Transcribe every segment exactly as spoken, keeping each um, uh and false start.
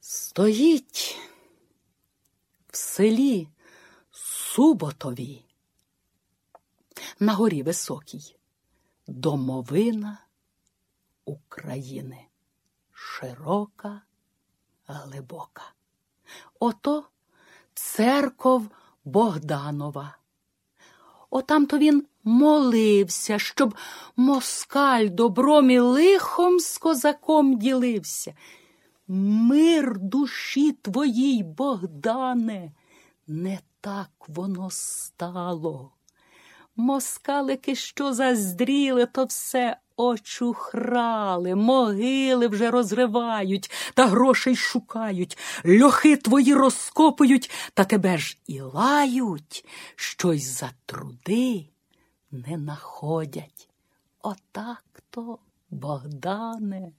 Стоїть в селі Суботові на горі високій домовина України, широка, глибока. Ото церков Богданова. Отам-то він молився, щоб москаль добром і лихом з козаком ділився. Мир душі твоїй, Богдане, не так воно стало. Москалики, що заздріли, то все очухрали, могили вже розривають та грошей шукають, льохи твої розкопують, та тебе ж і лають, щось за труди не находять. Отак-то, Богдане,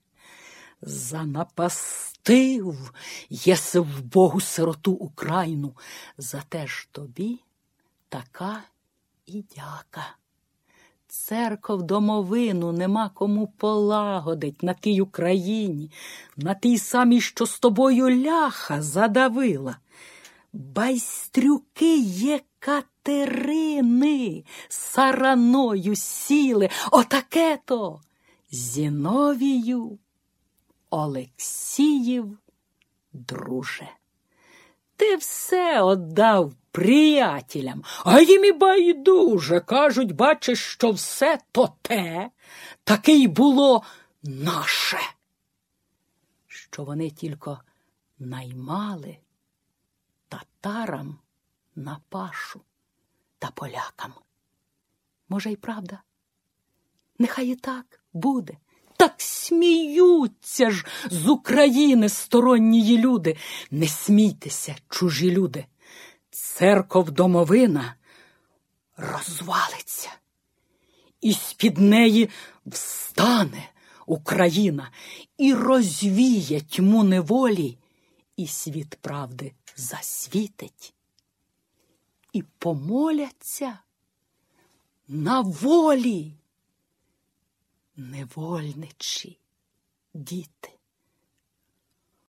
занапастив єси в Богу сироту Україну, за те ж тобі така і дяка. Церков домовину нема кому полагодить на тій Україні, на тій самій, що з тобою ляха задавила. Байстрюки Єкатерини сараною сіли, отаке-то Зіновію Олексіїв, друже. Ти все отдав приятелям, а їм і байдуже. Кажуть, бачиш, що все то те, таке й було наше. Що вони тільки наймали татарам на пашу та полякам. Може, й правда? Нехай і так буде. Так сміються ж з України стороннії люди. Не смійтеся, чужі люди. Церков домовина розвалиться, і з-під неї встане Україна, і розвіє тьму неволі, і світ правди засвітить. І помоляться на волі невольничі діти.